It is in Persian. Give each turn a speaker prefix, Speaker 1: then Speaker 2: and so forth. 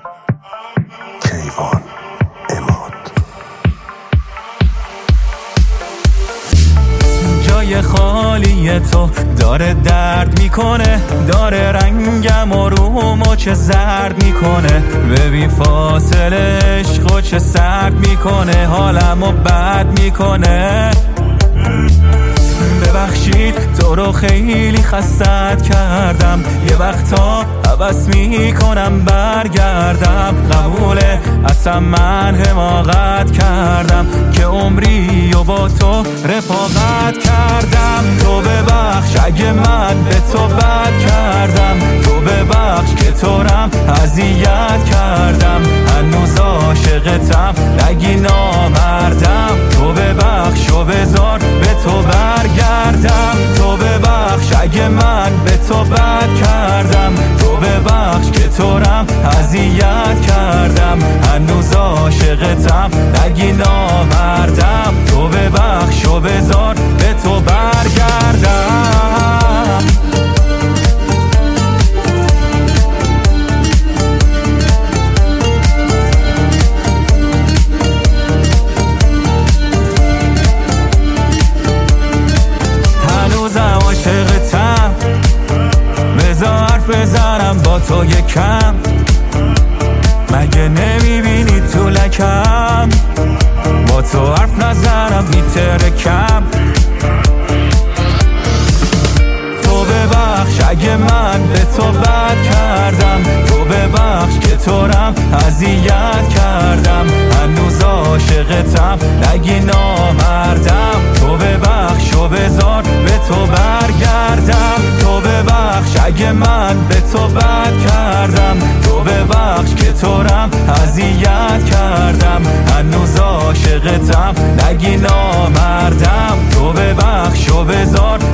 Speaker 1: کیوان اماد.
Speaker 2: جای خالی تو داره درد میکنه، داره رنگم و رومو چه زرد میکنه، ببین فاصله عشقو چه سرد میکنه، حالمو بد میکنه. ببخشید تو رو خیلی خستت کردم، یه وقتا عوض میکنم برگردم. قبوله اصلا من حماقت کردم که عمری و با تو رفاقت کردم. تو ببخش اگه من به تو بد کردم، تو ببخش که تو رم اذیت کردم. هنوز عاشقتم نگی نامردم، تو ببخش و بذار به تو برگردم. تو ببخش اگه من به تو بد کردم، تو ببخش که تو رم اذیت کردم. هنوز عاشقتم نگی نامردم، تو ببخش و بذار به تو برگردم. هنوزم عاشقتم، بذار حرف بزنم با تو یکم. مگه نمیبینی تو لکم، با تو حرف نزنم میترکم. تو ببخش اگه من به تو بد کردم، تو ببخش که تو رم اذیت کردم. هنوز عاشقتم نگی نامردم، تو ببخش و بذار به تو برگردم. تو ببخش اگه من به تو بد کردم، تو ببخش که تو رم اذیت کردم. هنوز عاشقتم نگی نامردم، تو ببخش و بذار